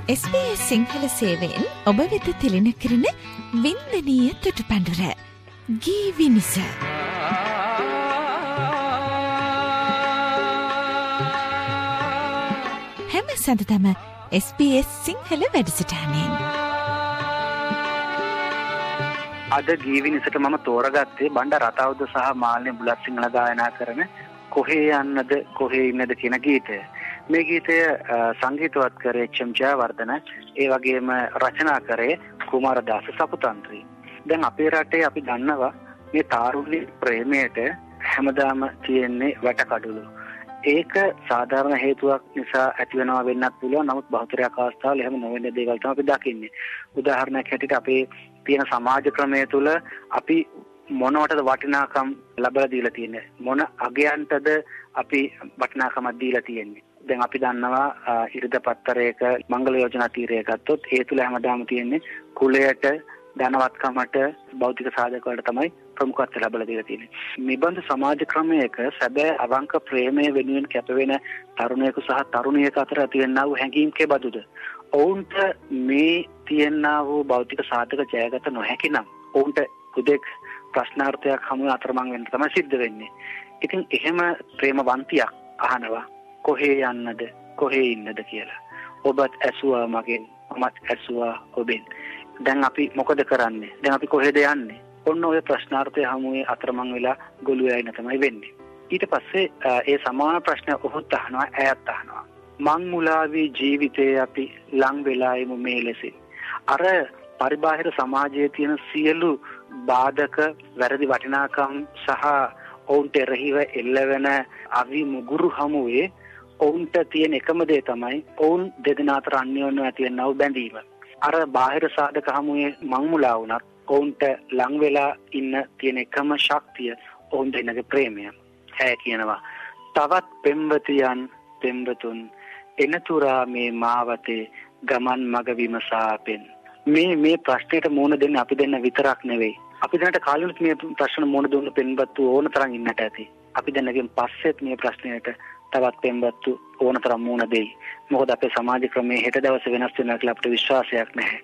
SBS Sinhala සේවයෙන් ඔබ වෙත තිලින කරන වින්දනීය තුටුපඬුර ගීවිනිස. හැම සඳතම SBS සිංහල වැඩසටහනෙන්. අද ගීවිනිසට මම තෝරගත්තේ බණ්ඩ රතාවුද සහ මාල්නේ බුලත් සිංහල ගායනා කරන කොහේ යන්නද කොහේ ඉන්නද කියන ගීතය. මේ ගීතය සංගීතවත් කරේ එච්.එම්. ජයවර්ධන, ඒ වගේම රචනා කරේ කුමාරදාස සපුතන්ත්‍රී. දැන් අපේ රටේ අපි දන්නවා මේ තාරුණ්‍ය ප්‍රේමයට හැමදාම තියෙන්නේ වැටකඩලු. ඒක සාධාරණ හේතුවක් නිසා ඇති වෙනවා වෙන්නත් පුළුවන්. නමුත් බහුතරයක් අවස්ථාවල එහෙම නොවෙන දේවල් තමයි අපි දකින්නේ. උදාහරණයක් හැටියට අපේ තියෙන සමාජ ක්‍රමය තුළ අපි මොනවටද වටිනාකම් ලැබලා දීලා තියෙන්නේ, මොන අගයන්ටද අපි වටිනාකමක් දීලා තියෙන්නේ. දැන් අපි දන්නවා ඉරිද පත්තරයක මංගල යෝජනා තීරය ගත්තොත් ඒ තුළ හැමදාම තියෙන්නේ කුලයට, ධනවත්කමට, භෞතික සාධක වලට තමයි ප්‍රමුඛත්වය ලැබලා දීලා තියෙන්නේ. නිබඳ සමාජ ක්‍රමයක සැබෑ අවංක ප්‍රේමය වෙනුවෙන් කැපවෙන තරුණයෙකු සහ තරුණියක අතර ඇතිවෙනා වූ හැඟීම් කෙබඳුද? ඔවුන්ට මේ තියෙනා වූ භෞතික සාධක ජයගත නොහැකි නම් ඔවුන්ට හුදෙක් ප්‍රශ්නාර්ථයක් හමුවේ අතරමං වෙන්න තමයි සිද්ධ වෙන්නේ. ඉතින් එහෙම ප්‍රේමවන්තියක් අහනවා කොහේ යන්නද කොහේ ඉන්නද කියලා. ඔබත් ඇසුවා මගෙන්, මමත් ඇසුවා ඔබෙන්. දැන් අපි මොකද කරන්නේ? දැන් අපි කොහෙද යන්නේ? ඔන්න ඔය ප්‍රශ්නාර්ථය හමුවේ අතරමං වෙලා ගොළු යයින තමයි වෙන්නේ. ඊට පස්සේ ඒ සමාන ප්‍රශ්න ඔහුත් අහනවා, ඇයත් අහනවා. මං මුලාවී ජීවිතේ අපි ලං වෙලා යමු මේ ලෙසින්. අර පරිබාහිර සමාජයේ තියෙන සියලු බාධක, වැරදි වටිනාකම් සහ ඔවුන්ට එරෙහිව එල්ලවෙන අවි මුගුරු හමුවේ ඔවුන්ට තියෙන එකම දේ තමයි ඔවුන් දෙදෙනා අතර අන්‍යෝන්‍යව ඇති වෙනව බැඳීම. අර බාහිර සාධක හමුවේ මං මුලා වුණත් ඔවුන්ට ලං වෙලා ඉන්න තියෙන එකම ශක්තිය ඔවුන් දෙන්නගේ ප්‍රේමය. හැ කියනවා තවත් පෙම්වතියන් පෙම්වතුන් එනතුරා මේ මාවතේ ගමන් මග විමසාපෙන්. මේ ප්‍රශ්නෙට මුහුණ දෙන්න අපි දෙන්න විතරක් නෙවෙයි. අපි දැනට කාලෙත් මේ ප්‍රශ්න මුහුණ දුන්න පෙම්වතු ඕන තරම් ඉන්නට ඇති. අපි දැනගෙන් පස්සෙත් මේ ප්‍රශ්නයට තවත් පෙම්වතු ඕන තරම් මුහුණ දෙයි. මොකද අපේ සමාජ ක්‍රමයේ හෙට දවසේ වෙනස් වෙනවා කියලා අපිට විශ්වාසයක් නැහැ.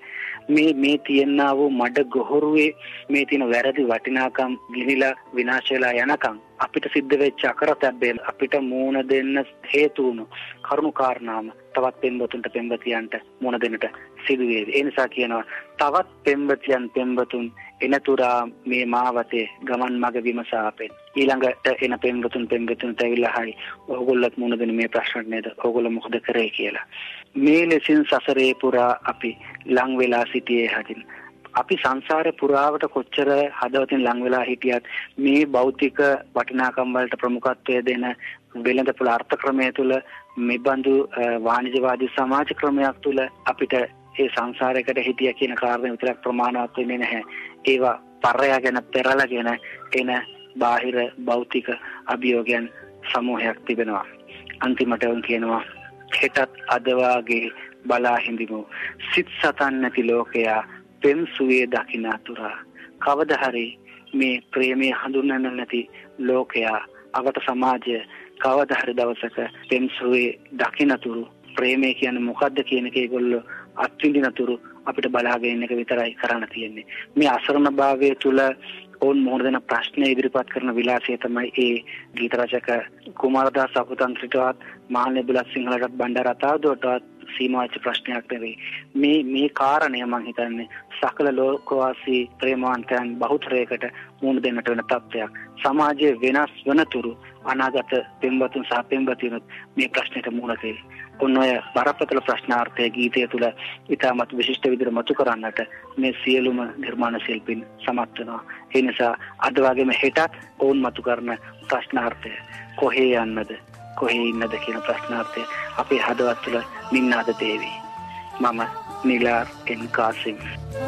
මේ තියෙනා වූ මඩ ගොහරුවේ මේ තියෙන වැරදි වටිනාකම් ගිනිලා විනාශ වෙලා යනකම් අපිට සිද්ධ වෙච්ච අකරතැබ්බේ අපිට මුහුණ දෙන්න හේතු වුණු කරුණු කාරණාම තවත් පෙම්වතුන්ට පෙම්වතියන්ට මුහුණ දෙන්නට සිදු වේවි. ඒ නිසා කියනවා තවත් පෙම්වතියන් පෙම්වතුන් එනතුරා මේ මාවතේ ගමන් මග විමසාපෙන්. ඊළඟට එන පෙම්වතුන් පෙම්වතුන්ට ඇවිල්ලා හයි ඕගොල්ලොත් මුහුණ දෙන මේ ප්‍රශ්න නේද? ඕගොල්ලෝ මොකද කරේ කියලා. මේ ලෙසින් සසරේ පුරා අපි ලං වෙලා සිටියේ හදින්. අපි සංසාරේ පුරාවට කොච්චර හදවතින් ලං වෙලා හිටියත් මේ භෞතික වටිනාකම් වලට ප්‍රමුඛත්වය දෙන වෙළඳපොළ අර්ථ ක්‍රමය තුළ, මෙබඳු වාණිජවාදී සමාජ ක්‍රමයක් තුළ අපිට ඒ සංසාරයකට හිටිය කියන කාරණේ විතරක් ප්‍රමාණවත් වෙන්නේ නැහැ. ඒවා පරයාගෙන පෙරලගෙන එන බාහිර භෞතික අභියෝගයන් සමූහයක් තිබෙනවා. අන්තිමට උන් කියනවා හෙටත් අද වාගේ බලා හිඳිමු සිත් සතන් නැති ලෝකයා පෙම් සුවේ දකින්න අතුරා. කවදා හරි මේ ප්‍රේමය හඳුන්වන්න නැති ලෝකයා, අවට සමාජය කවදා හරි දවසක පෙම් සුවේ දකින්නතුරු ප්‍රේමය කියන්නේ මොකද්ද කියන එක ඒගොල්ලෝ අත්විඳිනතුරු අපිට බලාගෙන ඉන්න එක විතරයි කරන්න තියෙන්නේ. මේ අසරණ භාවයේ තුල ඔවුන් මොහොත දෙන ප්‍රශ්න ඉදිරිපත් කරන විලාසය තමයි ඒ ගීත රචක කුමාරදාස සපුතන්ත්‍රීටවත් මාල්නේ බුලත් සිංහලටත් බණ්ඩ රතාවුදටවත් සීමා වෙච්ච ප්‍රශ්නයක් නෙවෙයි. මේ කාරණය මම හිතන්නේ සකල ලෝකවාසී ප්‍රේමවන්තයන් බහුතරයකට මුහුණ දෙන්නට වෙන තත්ත්වයක්. සමාජයේ වෙනස් වනතුරු අනාගත පෙම්වතුන් සහ පෙම්වතියන් මේ ප්‍රශ්නෙට මුහුණ දෙයි. ඔන්න ඔය බරපතල ප්‍රශ්නාර්ථයේ ගීතය තුළ ඉතාමත් විශිෂ්ට විදිහට මතු කරන්නට මේ සියලුම නිර්මාණ ශිල්පීන් සමත් වෙනවා. ඒ නිසා අද වගේම හෙටත් ඔවුන් මතු කරන ප්‍රශ්නාර්ථය කොහේ යන්නද කොහේ ඉන්නද කියන ප්‍රශ්නාර්ථය අපේ හදවත් තුළ නිනාද දේවි. මම නිලාර් එන් කාසිම්.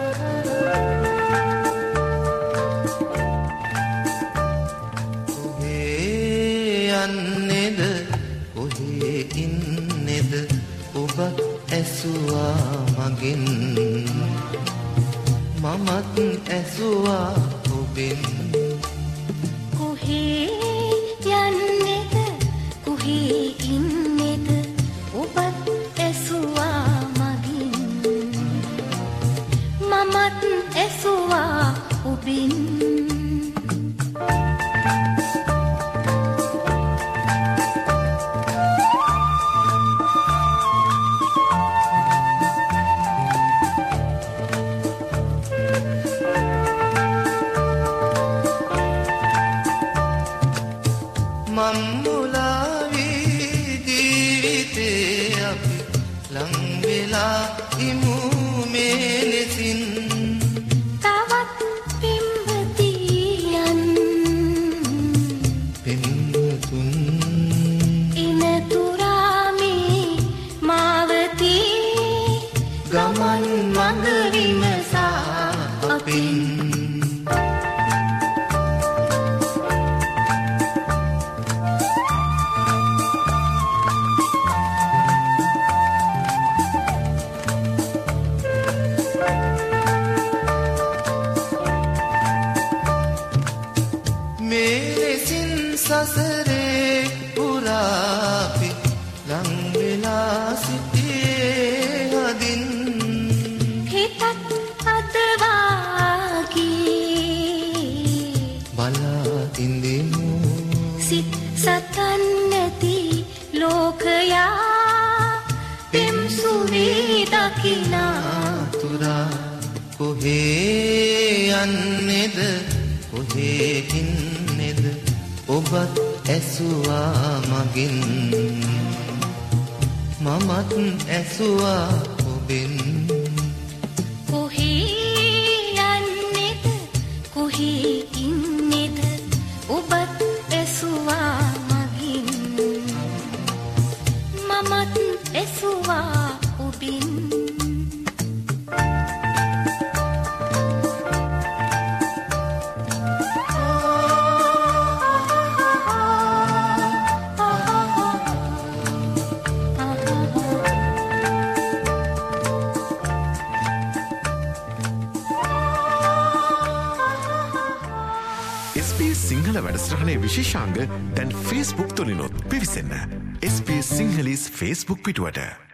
කොහේ යන්නේද කොහේ ඉන්නේද ඔබ ඇසුවා මගෙන්, මමත් ඇසුවා ඔබෙන්. කොහේ යන්නේද කොහේ ඉන්නේද ඔබත් ඇසුවා මගෙන්, මම්මුලාවී ජීවිතේ අපි ලං වෙලා ඉමු මේ ලෙසින් තවත් පිම්වතියන් පින්තුන් ඉනතුරාමේ මාවතී ගමන් මඟ විමසා අපින් සසරේ පුරාපි ලං වෙලා සිටියේ හදින් හිතත් අතවාගේ බලා ඉඳිමු සිත් සතන් නැති ලෝකයා පෙම් සුවේ දකිනා තුරා කොහේ යන්නේද කොහේ ඉන්නේද ඔබත් ඇසුවා මගින් මමත් ඇසුවා ඔබෙන් කොහේ යන්නේද කොහේ ඉන්නේද ඔබත් ඇසුවා මගින් මමත් ඇසුවා ඔබින් සිංහල වැඩසටහනේ විශේෂාංග දැන් Facebook තුලිනුත් පිවිසෙන්න. SBS සිංහලීස් Facebook පිටුවට